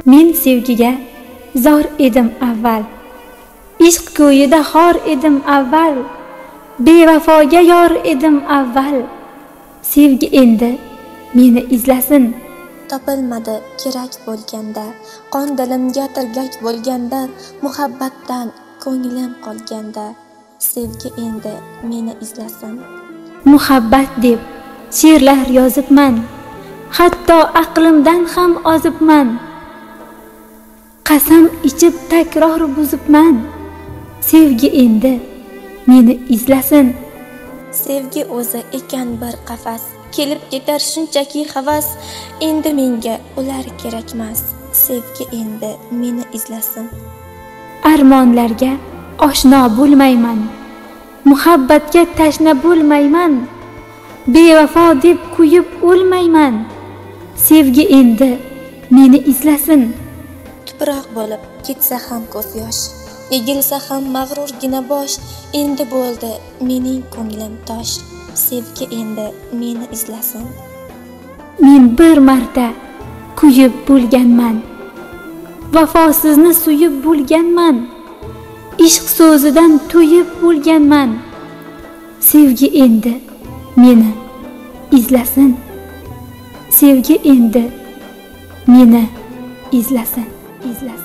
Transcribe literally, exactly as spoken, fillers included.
Men sevgiga zor edim avval, ishq ko'yida xor edim avval, bevafoga yor edim avval. Sevgi endi meni izlasin. Topilmadi kerak bo'lganda, qon dilimga tirgak bo'lganda, muhabbatdan ko'nglim qolganda, sevgi endi meni izlasin. Muhabbat deb she'rlar yozibman, hatto aqlimdan ham ozibman. Qasam ichib takror buzibman, sevgi endi meni izlasin. Sevgi o'zi ekan bir qafas, kelib ketar shunchaki havas, endi menga ular kerakmas, sevgi endi meni izlasin. Armonlarga oshno bo'lmayman, muhabbatga tashna bo'lmayman, bevafo deb kuyib o'lmayman, sevgi endi meni izlasin. Tuproq bo'lib ketsa ham ko'z yosh, egilsa ham mag'rurgina bosh, endi bo'ldi mening ko'nglim tosh, sevgi endi meni izlasin. Men bir marta kuyib bo'lganman, vafosizni suyib bo'lganman, ishq so'zidan to'yib bo'lganman, sevgi endi meni izlasin. Sevgi endi meni izlasin, izlasin.